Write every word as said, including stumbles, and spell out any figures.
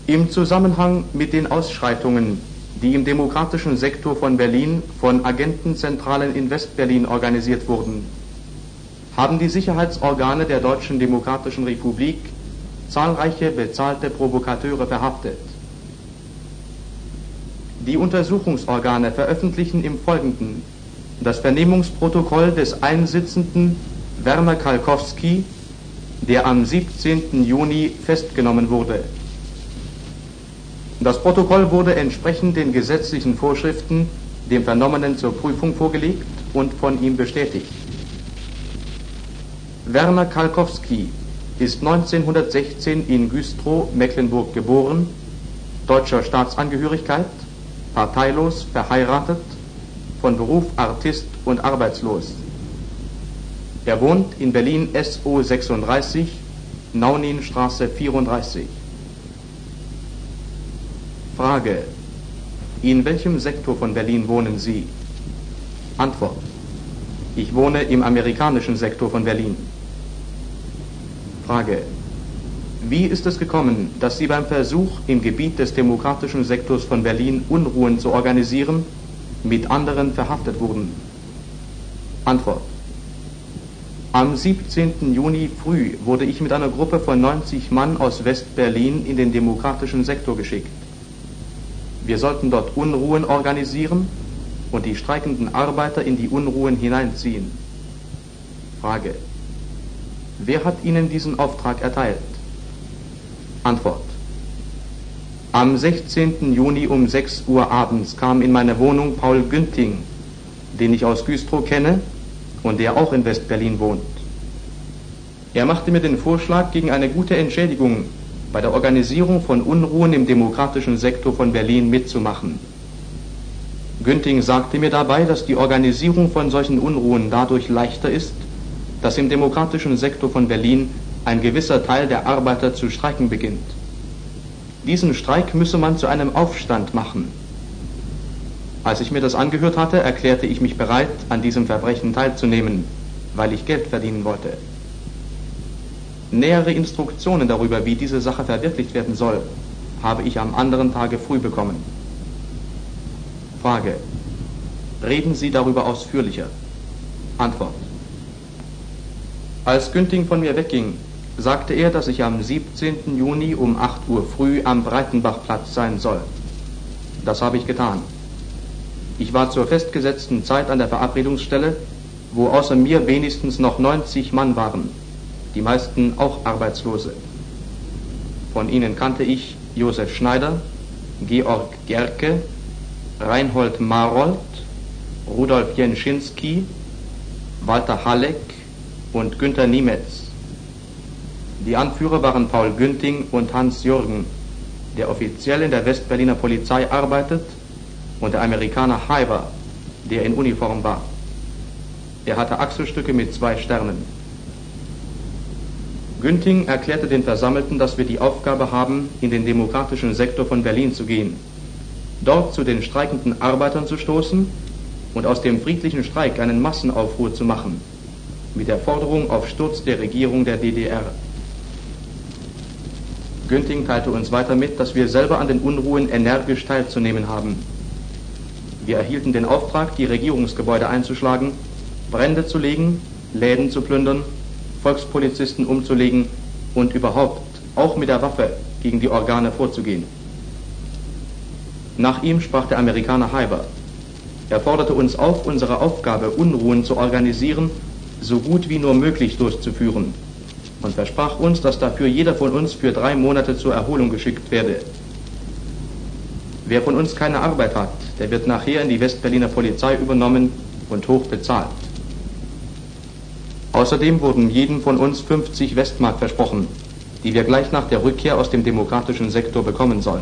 Im Zusammenhang mit den Ausschreitungen, die im demokratischen Sektor von Berlin von Agentenzentralen in Westberlin organisiert wurden, haben die Sicherheitsorgane der Deutschen Demokratischen Republik zahlreiche bezahlte Provokateure verhaftet. Die Untersuchungsorgane veröffentlichen im Folgenden das Vernehmungsprotokoll des Einsitzenden Werner Kalkowski, der am siebzehnten Juni festgenommen wurde. Das Protokoll wurde entsprechend den gesetzlichen Vorschriften dem Vernommenen zur Prüfung vorgelegt und von ihm bestätigt. Werner Kalkowski ist neunzehnhundertsechzehn in Güstrow, Mecklenburg geboren, deutscher Staatsangehörigkeit, parteilos, verheiratet, von Beruf Artist und arbeitslos. Er wohnt in Berlin S O sechsunddreißig, Nauninstraße vierunddreißig. Frage: In welchem Sektor von Berlin wohnen Sie? Antwort: Ich wohne im amerikanischen Sektor von Berlin. Frage: Wie ist es gekommen, dass Sie beim Versuch, im Gebiet des demokratischen Sektors von Berlin Unruhen zu organisieren, mit anderen verhaftet wurden? Antwort: Am siebzehnten Juni früh wurde ich mit einer Gruppe von neunzig Mann aus West-Berlin in den demokratischen Sektor geschickt. Wir sollten dort Unruhen organisieren und die streikenden Arbeiter in die Unruhen hineinziehen. Frage: Wer hat Ihnen diesen Auftrag erteilt? Antwort: Am sechzehnten Juni um sechs Uhr abends kam in meine Wohnung Paul Günting, den ich aus Güstrow kenne und der auch in West-Berlin wohnt. Er machte mir den Vorschlag, gegen eine gute Entschädigung bei der Organisierung von Unruhen im demokratischen Sektor von Berlin mitzumachen. Günting sagte mir dabei, dass die Organisierung von solchen Unruhen dadurch leichter ist, dass im demokratischen Sektor von Berlin ein gewisser Teil der Arbeiter zu streiken beginnt. Diesen Streik müsse man zu einem Aufstand machen. Als ich mir das angehört hatte, erklärte ich mich bereit, an diesem Verbrechen teilzunehmen, weil ich Geld verdienen wollte. Nähere Instruktionen darüber, wie diese Sache verwirklicht werden soll, habe ich am anderen Tage früh bekommen. Frage: Reden Sie darüber ausführlicher? Antwort: Als Günting von mir wegging, sagte er, dass ich am siebzehnten Juni um acht Uhr früh am Breitenbachplatz sein soll. Das habe ich getan. Ich war zur festgesetzten Zeit an der Verabredungsstelle, wo außer mir wenigstens noch neunzig Mann waren, die meisten auch Arbeitslose. Von ihnen kannte ich Josef Schneider, Georg Gerke, Reinhold Marold, Rudolf Jenschinski, Walter Halleck und Günter Niemetz. Die Anführer waren Paul Günting und Hans Jürgen, der offiziell in der Westberliner Polizei arbeitet, und der Amerikaner Hyber, der in Uniform war. Er hatte Achselstücke mit zwei Sternen. Günting erklärte den Versammelten, dass wir die Aufgabe haben, in den demokratischen Sektor von Berlin zu gehen, dort zu den streikenden Arbeitern zu stoßen und aus dem friedlichen Streik einen Massenaufruhr zu machen, mit der Forderung auf Sturz der Regierung der D D R. Günting teilte uns weiter mit, dass wir selber an den Unruhen energisch teilzunehmen haben. Wir erhielten den Auftrag, die Regierungsgebäude einzuschlagen, Brände zu legen, Läden zu plündern, Volkspolizisten umzulegen und überhaupt auch mit der Waffe gegen die Organe vorzugehen. Nach ihm sprach der Amerikaner Hyber. Er forderte uns auf, unsere Aufgabe, Unruhen zu organisieren, so gut wie nur möglich durchzuführen und versprach uns, dass dafür jeder von uns für drei Monate zur Erholung geschickt werde. Wer von uns keine Arbeit hat, der wird nachher in die Westberliner Polizei übernommen und hoch bezahlt. Außerdem wurden jedem von uns fünfzig Westmark versprochen, die wir gleich nach der Rückkehr aus dem demokratischen Sektor bekommen sollen.